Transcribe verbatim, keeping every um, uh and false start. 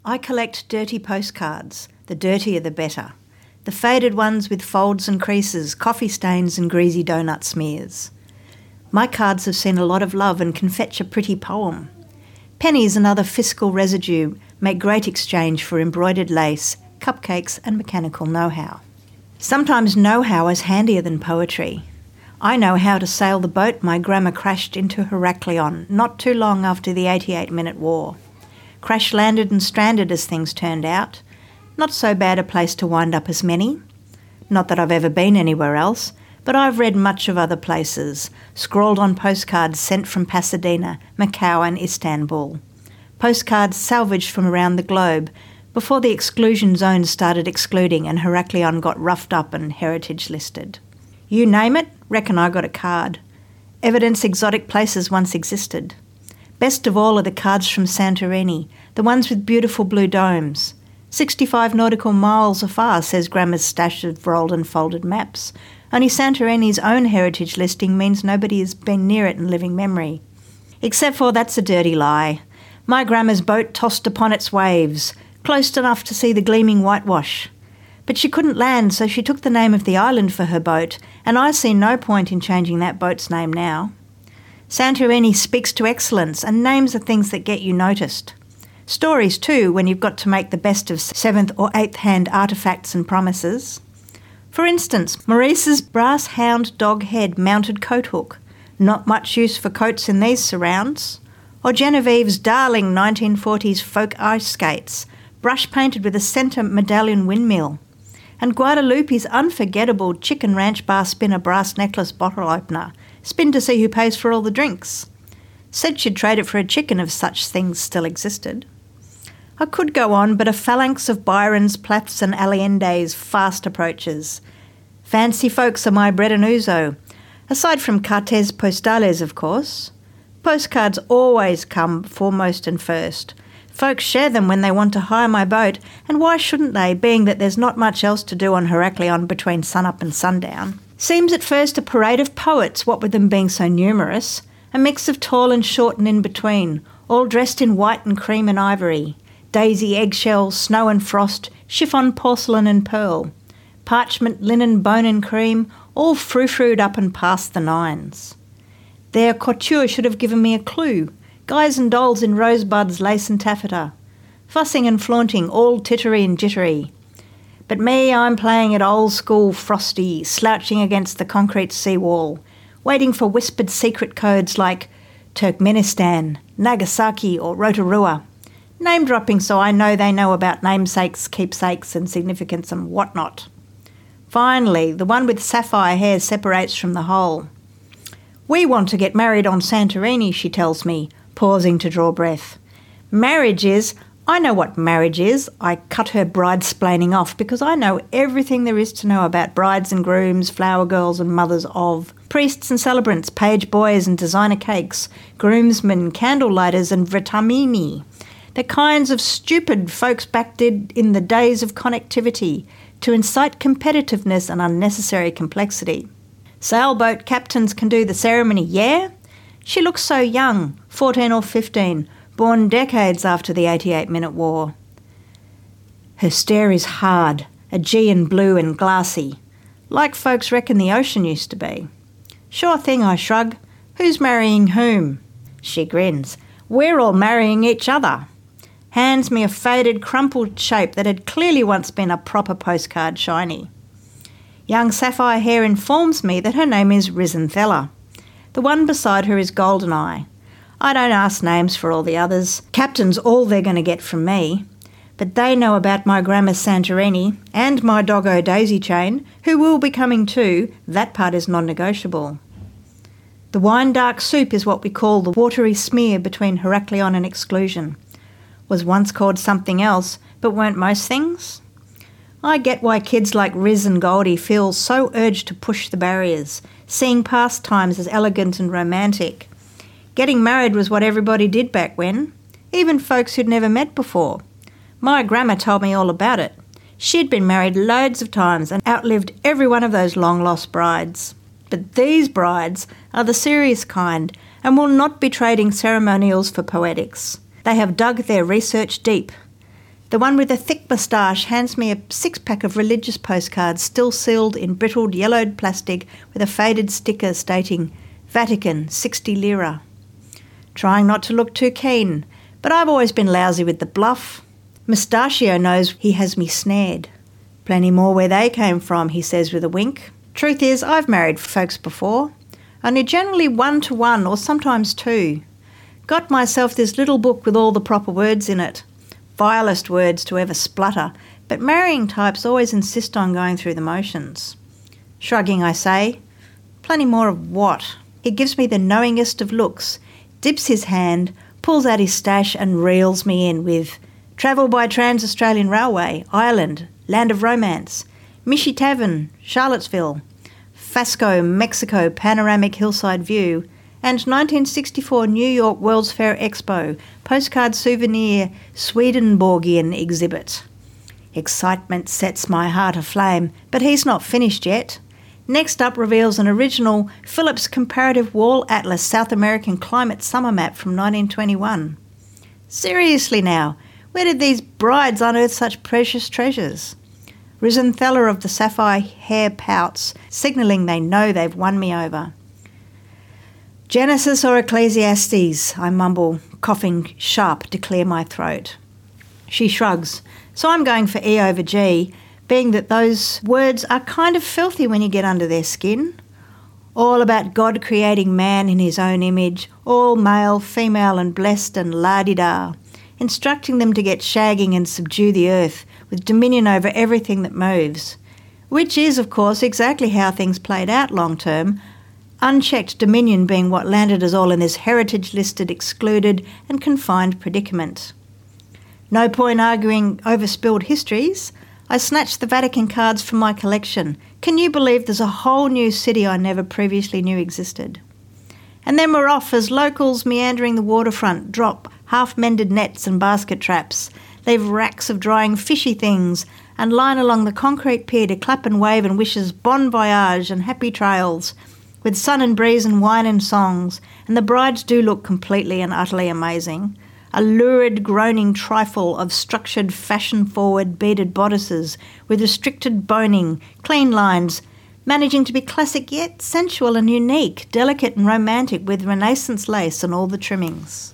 I collect dirty postcards, the dirtier the better. The faded ones with folds and creases, coffee stains and greasy donut smears. My cards have seen a lot of love and can fetch a pretty poem. Pennies and other fiscal residue make great exchange for embroidered lace, cupcakes and mechanical know-how. Sometimes know-how is handier than poetry. I know how to sail the boat my grandma crashed into Heraklion not too long after the eighty-eight minute war. Crash-landed and stranded as things turned out. Not so bad a place to wind up as many. Not that I've ever been anywhere else, but I've read much of other places, scrawled on postcards sent from Pasadena, Macau and Istanbul. Postcards salvaged from around the globe before the exclusion zones started excluding and Heraklion got roughed up and heritage listed. You name it, reckon I got a card. Evidence exotic places once existed. Best of all are the cards from Santorini, the ones with beautiful blue domes. Sixty-five nautical miles afar, says Grandma's stash of rolled and folded maps. Only Santorini's own heritage listing means nobody has been near it in living memory. Except for that's a dirty lie. My Grandma's boat tossed upon its waves, close enough to see the gleaming whitewash. But she couldn't land, so she took the name of the island for her boat, and I see no point in changing that boat's name now. Santorini speaks to excellence, and names are things that get you noticed. Stories too, when you've got to make the best of seventh or eighth hand artefacts and promises. For instance, Maurice's brass hound dog head mounted coat hook. Not much use for coats in these surrounds. Or Genevieve's darling nineteen forties folk ice skates, brush painted with a centre medallion windmill. And Guadalupe's unforgettable chicken ranch bar spinner brass necklace bottle opener. Spin to see who pays for all the drinks. Said she'd trade it for a chicken if such things still existed. I could go on, but a phalanx of Byrons, Plaths and Allende's fast approaches. Fancy folks are my bread and ouzo, aside from cartes postales, of course. Postcards always come foremost and first. Folks share them when they want to hire my boat, and why shouldn't they, being that there's not much else to do on Heraklion between sunup and sundown? Seems at first a parade of poets, what with them being so numerous, a mix of tall and short and in between, all dressed in white and cream and ivory, daisy eggshells, snow and frost, chiffon porcelain and pearl, parchment, linen, bone and cream, all frou-froued up and past the nines. Their couture should have given me a clue, guys and dolls in rosebuds, lace and taffeta, fussing and flaunting, all tittery and jittery. But me, I'm playing it old school frosty, slouching against the concrete seawall, waiting for whispered secret codes like Turkmenistan, Nagasaki or Rotorua, name-dropping so I know they know about namesakes, keepsakes and significance and whatnot. Finally, the one with sapphire hair separates from the whole. We want to get married on Santorini, she tells me, pausing to draw breath. Marriage is... I know what marriage is. I cut her bride-splaining off because I know everything there is to know about brides and grooms, flower girls and mothers of, priests and celebrants, page boys and designer cakes, groomsmen, candle lighters and vitamini. The kinds of stupid folks back did in the days of connectivity to incite competitiveness and unnecessary complexity. Sailboat captains can do the ceremony, yeah? She looks so young, fourteen or fifteen, born decades after the eighty-eight minute war. Her stare is hard, Aegean blue and glassy, like folks reckon the ocean used to be. Sure thing, I shrug. Who's marrying whom? She grins. We're all marrying each other. Hands me a faded, crumpled shape that had clearly once been a proper postcard shiny. Young sapphire hair informs me that her name is Risenthella. The one beside her is Goldeneye. I don't ask names for all the others. Captain's all they're going to get from me. But they know about my grandma Santorini and my doggo Daisy Chain, who will be coming too. That part is non-negotiable. The wine-dark soup is what we call the watery smear between Heraklion and exclusion. Was once called something else, but weren't most things? I get why kids like Riz and Goldie feel so urged to push the barriers, seeing past times as elegant and romantic. Getting married was what everybody did back when, even folks who'd never met before. My grandma told me all about it. She'd been married loads of times and outlived every one of those long-lost brides. But these brides are the serious kind and will not be trading ceremonials for poetics. They have dug their research deep. The one with a thick moustache hands me a six-pack of religious postcards still sealed in brittled yellowed plastic with a faded sticker stating, Vatican, sixty lira. Trying not to look too keen, but I've always been lousy with the bluff. Mustachio knows he has me snared. Plenty more where they came from, he says with a wink. Truth is, I've married folks before, only generally one to one or sometimes two. Got myself this little book with all the proper words in it. Vilest words to ever splutter, but marrying types always insist on going through the motions. Shrugging, I say, plenty more of what? He gives me the knowingest of looks, dips his hand, pulls out his stash and reels me in with travel by Trans-Australian Railway, Ireland, Land of Romance, Mishi Tavern, Charlottesville, Fasco, Mexico, Panoramic Hillside View, and nineteen sixty-four New York World's Fair Expo, postcard souvenir Swedenborgian exhibit. Excitement sets my heart aflame, but he's not finished yet. Next up reveals an original Phillips Comparative Wall Atlas South American Climate Summer Map from nineteen twenty-one. Seriously now, where did these brides unearth such precious treasures? Rhizoanthella of the sapphire hair pouts, signalling they know they've won me over. Genesis or Ecclesiastes, I mumble, coughing sharp to clear my throat. She shrugs, so I'm going for E over G, being that those words are kind of filthy when you get under their skin. All about God creating man in his own image, all male, female and blessed and la-di-da, instructing them to get shagging and subdue the earth with dominion over everything that moves, which is, of course, exactly how things played out long term, unchecked dominion being what landed us all in this heritage-listed, excluded and confined predicament. No point arguing over spilled histories. I snatched the Vatican cards from my collection. Can you believe there's a whole new city I never previously knew existed? And then we're off as locals meandering the waterfront drop half-mended nets and basket traps, leave racks of drying fishy things, and line along the concrete pier to clap and wave and wishes bon voyage and happy trails, with sun and breeze and wine and songs, and the brides do look completely and utterly amazing. A lurid, groaning trifle of structured, fashion-forward beaded bodices with restricted boning, clean lines, managing to be classic yet sensual and unique, delicate and romantic with Renaissance lace and all the trimmings.